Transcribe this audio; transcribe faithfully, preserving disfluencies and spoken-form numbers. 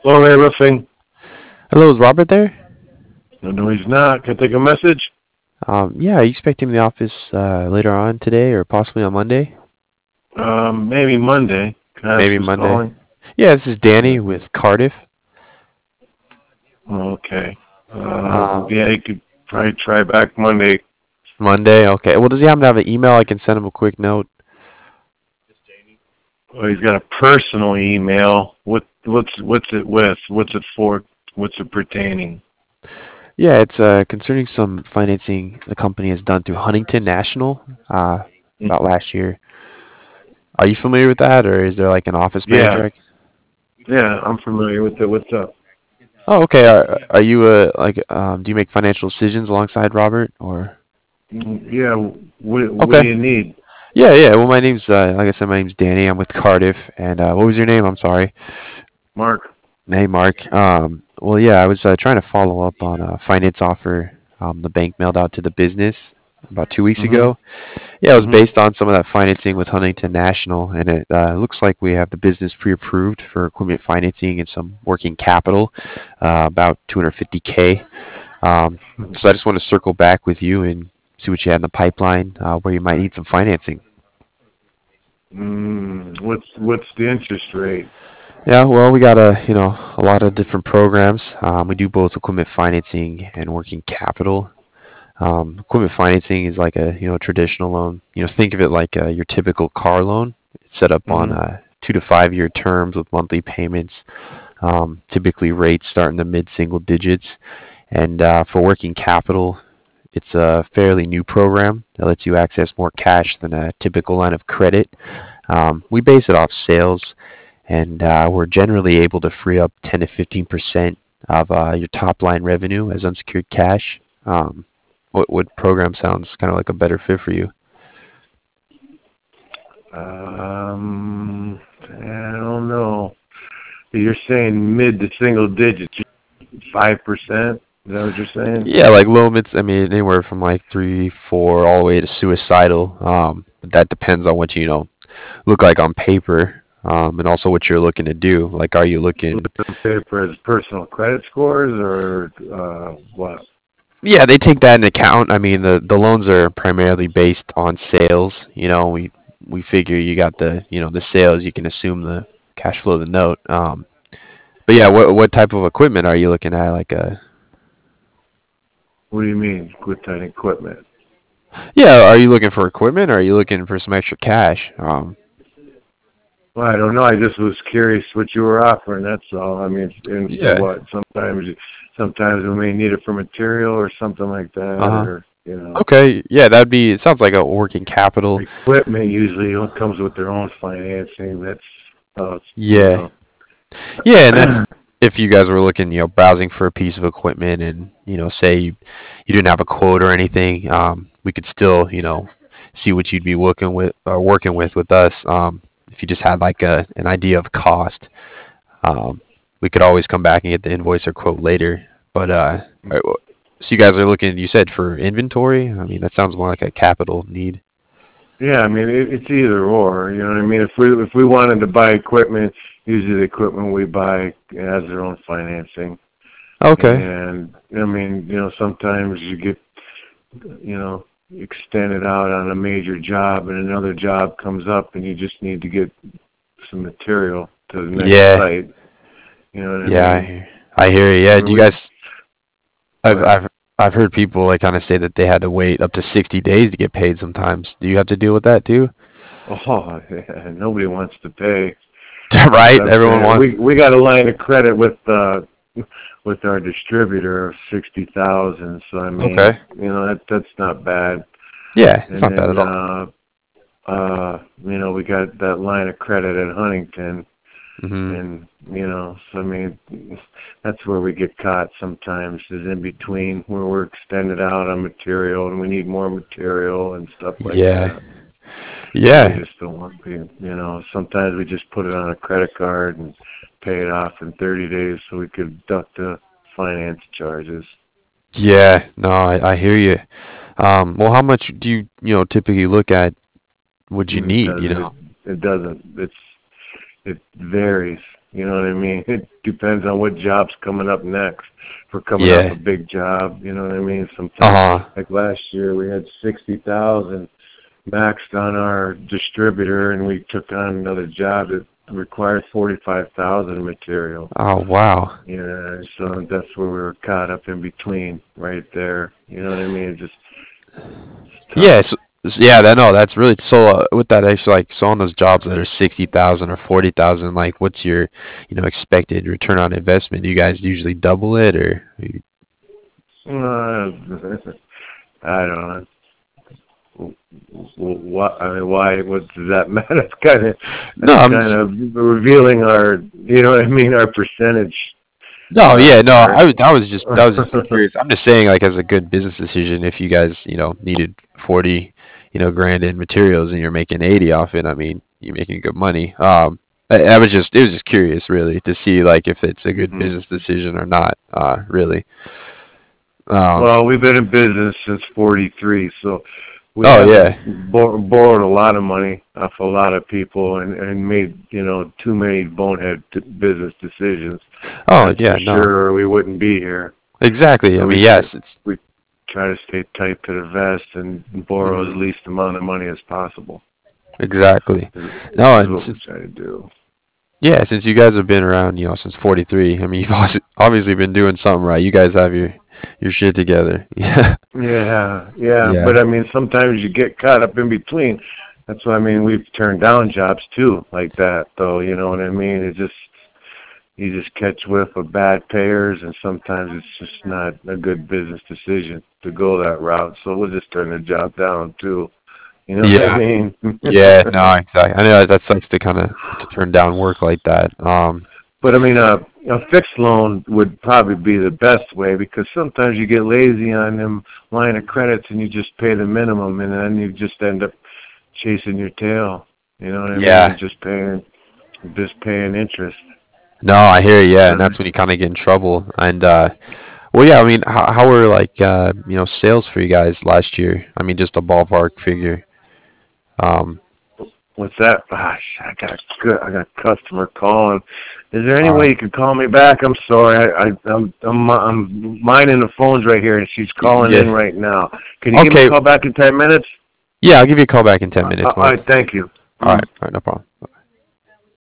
Hello there, Roofing. Hello, is Robert there? No, no, he's not. Can I take a message? Um, yeah, are you expecting him in the office uh, later on today or possibly on Monday? Um, maybe Monday. Can I ask Maybe who's Monday. calling? Yeah, this is Yeah. Danny with Cardiff. Okay. Uh, Um, yeah, he could probably try back Monday. Monday, okay. Well, does he happen to have an email? I can send him a quick note. Well, he's got a personal email. What, what's, what's it with? What's it for? What's it pertaining? Yeah, it's uh, concerning some financing the company has done through Huntington National uh, Mm. about last year. Are you familiar with that, or is there like an office Yeah, manager? I c- yeah, I'm familiar with it. What's up? Oh, okay. Are, are you uh, like um, do you make financial decisions alongside Robert, or? Mm, Yeah, what, what do Okay. you need? Yeah, yeah. Well, my name's uh, like I said, my name's Danny. I'm with Cardiff, and uh, what was your name? I'm sorry. Mark? Hey, Mark. Um, well, yeah, I was uh, trying to follow up on a finance offer um, the bank mailed out to the business about two weeks Mm-hmm. ago. Yeah, it was Mm-hmm. based on some of that financing with Huntington National, and it uh, looks like we have the business pre-approved for equipment financing and some working capital, uh, about two hundred fifty k. Um, so I just want to circle back with you and see what you had in the pipeline, uh, where you might need some financing. Mm, what's, what's the interest rate? Yeah, well, we got a you know a lot of different programs. Um, we do both equipment financing and working capital. Um, equipment financing is like a you know traditional loan. You know, think of it like uh, your typical car loan. It's set up on Mm-hmm. uh, two to five year terms with monthly payments. Um, typically, rates start in the mid single digits. And uh, for working capital, it's a fairly new program that lets you access more cash than a typical line of credit. Um, we base it off sales, and uh, we're generally able to free up ten to fifteen percent of uh, your top line revenue as unsecured cash. Um, what what program sounds kind of like a better fit for you? Um, I don't know. You're saying mid to single digits, five percent. Is that what you're saying? Yeah, like low mids. I mean, anywhere from like three, four, all the way to suicidal. Um, but that depends on what you know look like on paper, um, and also what you're looking to do. Like, are you looking? On paper as personal credit scores or uh, what? Yeah, they take that into account. I mean, the the loans are primarily based on sales. You know, we we figure you got the you know the sales, you can assume the cash flow of the note. Um, but yeah, what what type of equipment are you looking at? Like a What do you mean, good type equipment? yeah, are you looking for equipment or are you looking for some extra cash? Um, Well, I don't know. I just was curious what you were offering. That's all. I mean, and for yeah. what? Sometimes, sometimes we may need it for material or something like that, Uh huh. or you know, Okay. Yeah, that'd be. It sounds like a working capital. equipment usually comes with their own financing. That's, uh, you Yeah. know. Yeah, and that's if you guys were looking, you know, browsing for a piece of equipment and, you know, say you, you didn't have a quote or anything, um, we could still, you know, see what you'd be working with or working with with us. Um, if you just had like a an idea of cost, um, we could always come back and get the invoice or quote later. But uh, all right, well, so you guys are looking, you said for inventory? I mean, that sounds more like a capital need. Yeah, I mean it, it's either or. You know what I mean? If we if we wanted to buy equipment, usually the equipment we buy has their own financing. Okay. And I mean, you know, sometimes you get, you know, extended out on a major job, and another job comes up, and you just need to get some material to the next Yeah. site. You know what I Yeah, I mean? hear, I hear you. I Yeah, mean, do you we guys go I've ahead. I've I've heard people like kind of say that they had to wait up to sixty days to get paid sometimes. Do you have to deal with that too? Oh, yeah, nobody wants to pay. That's Right? what I'm Everyone saying. wants. We we got a line of credit with uh with our distributor of sixty thousand. So I mean, Okay. you know, that that's not bad. Yeah, it's And not bad then at all. uh uh you know, we got that line of credit at Huntington, Mhm. and you know, so I mean, that's where we get caught sometimes, is in between where we're extended out on material and we need more material and stuff like Yeah. that. And we Yeah. just don't want to, you know, sometimes we just put it on a credit card and pay it off in thirty days so we could deduct the finance charges. Yeah. No, I I hear you. Um, well, how much do you you know typically look at? What you Mm, It need? You doesn't, it, know. it doesn't, it's, it varies. You know what I mean? It depends on what job's coming up next. If we're coming Yeah. off a big job, you know what I mean? Sometimes, Uh-huh. like last year, we had sixty thousand maxed on our distributor, and we took on another job that required forty-five thousand material. Oh, wow. Yeah, so that's where we were caught up in between, right there. You know what I mean? It just it's tough. Yeah, so, so- yeah, that no, that's really so. Uh, with that, actually, like, so on those jobs that are sixty thousand or forty thousand, like, what's your, you know, expected return on investment? Do you guys usually double it, or? you- Uh, I don't know. What I mean, why? What does that matter? It's kind of No, that's I'm. kind of revealing our, you know what I mean, our percentage. No, Uh, yeah, no, our, I was, I was just, I was just curious. I'm just saying, like, as a good business decision, if you guys, you know, needed forty, you know, grand in materials and you're making eighty off it, I mean, you're making good money. Um, I, I was just, it was just curious, really, to see, like, if it's a good Mhm. business decision or not, uh, really. Um, Well, we've been in business since forty-three, so we oh, yeah. haven't bor- borrowed a lot of money off a lot of people and, and made, you know, too many bonehead t- business decisions. Oh, That's yeah, for no. sure, or we wouldn't be here. Exactly. I So we mean, yes, try, it's, we try to stay tight to the vest and borrow mhm, as least amount of money as possible. exactly. Is, No, is and what we since, try to do. yeah, since you guys have been around, you know, since forty-three, I mean, you've obvi- obviously been doing something right. You guys have your, your shit together. Yeah. Yeah, yeah, Yeah. but I mean, sometimes you get caught up in between. That's what I mean. We've turned down jobs too, like that, though. You know what I mean? It just you just catch whiff of bad payers, and sometimes it's just not a good business decision to go that route. So we'll just turn the job down too. You know what I Yeah. mean? Yeah, no, exactly. I know that sucks to kind of to turn down work like that. Um, But I mean, a, a fixed loan would probably be the best way, because sometimes you get lazy on them line of credits and you just pay the minimum, and then you just end up chasing your tail. You know what I mean? yeah. And just paying, just paying interest. No, I hear you, yeah, and Uh, that's when you kind of get in trouble. And uh, well, yeah, I mean, how how were like uh, you know, sales for you guys last year? I mean, just a ballpark figure. Um, What's that? Gosh, I got good. I got a customer calling. Is there any uh, way you could call me back? I'm sorry. I, I I'm I'm I'm minding the phones right here, and she's calling in yeah. right now. Can you give me a Okay. call back in ten minutes? Yeah, I'll give you a call back in ten Uh, minutes, all Mark. right. Thank you. All Mm. right. All right, no problem.